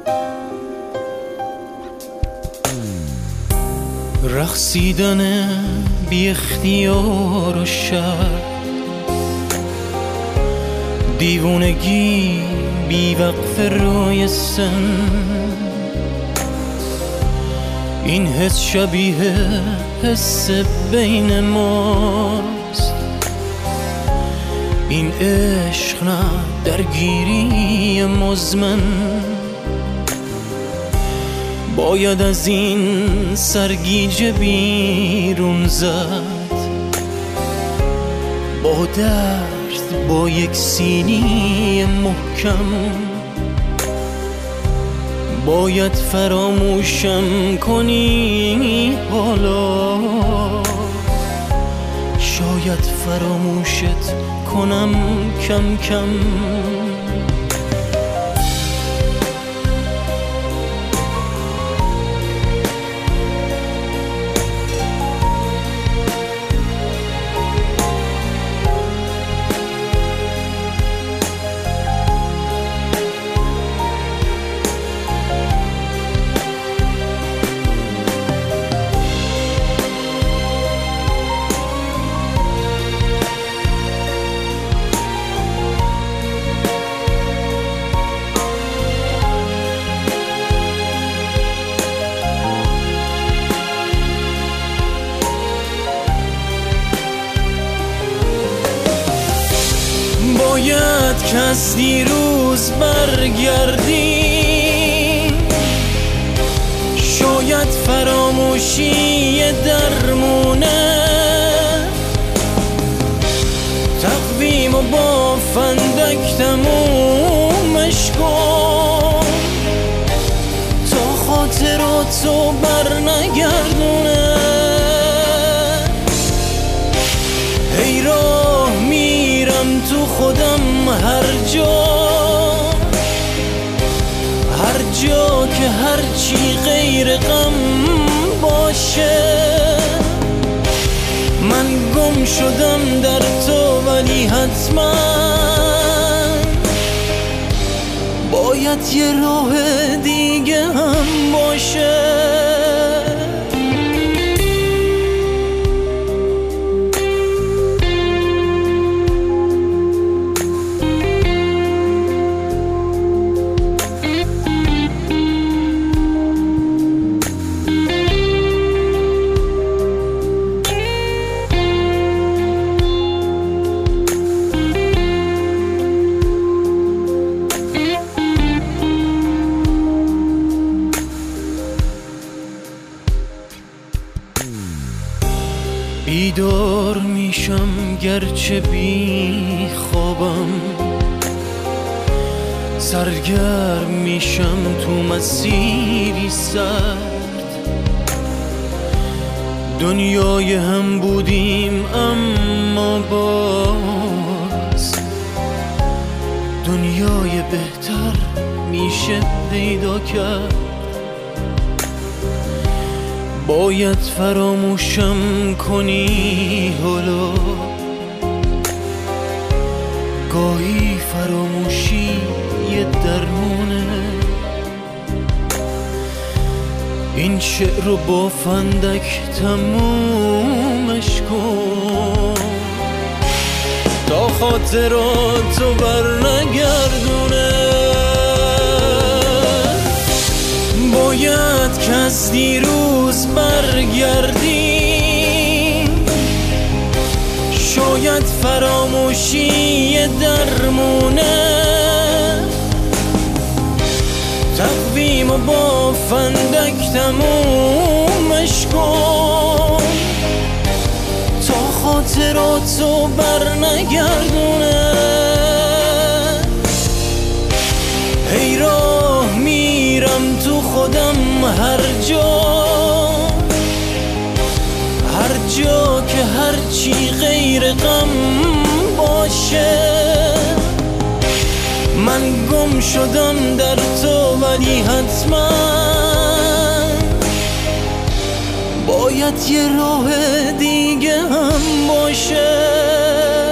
رقصیدن بی اختیار و شر، دیوونگی بی وقف روی سن، این حس شبیه حس بین ماست، این عشق نه درگیری مزمن. باید از این سرگیجه بیرون زد، با درد با یک سینی محکم. باید فراموشم کنی حالا، شاید فراموشت کنم کم کم. باید که از دیروز برگردی، شاید فراموشی درمونه. تقویم و با فندک تمومش کن تا خاطراتو بر نگردونه. ای راه میرم تو خودم هر جا که هرچی غیر غم باشه. من گم شدم در تو ولی حتما باید یه راه دیگه هم باشه. بیدار میشم گرچه بی خوابم، سرگرم میشم تو مسیری سرد. دنیای هم بودیم اما باز دنیای بهتر میشه پیدا کرد. باید فراموشم کنی حالا، گاهی فراموشی یه درمونه. این شعر رو با فندک تمومش کن تا خاطراتو بر نگردونه. باید که از دیروز برگردی، شاید فراموشی درمونه. تقویم و با فندک تمومش کن تا خاطراتو بر نگردونه. ای راه میرم تو خودم هر جا که هرچی غیر غم باشه. من گم شدم در تو ولی حتما باید یه راه دیگه هم باشه.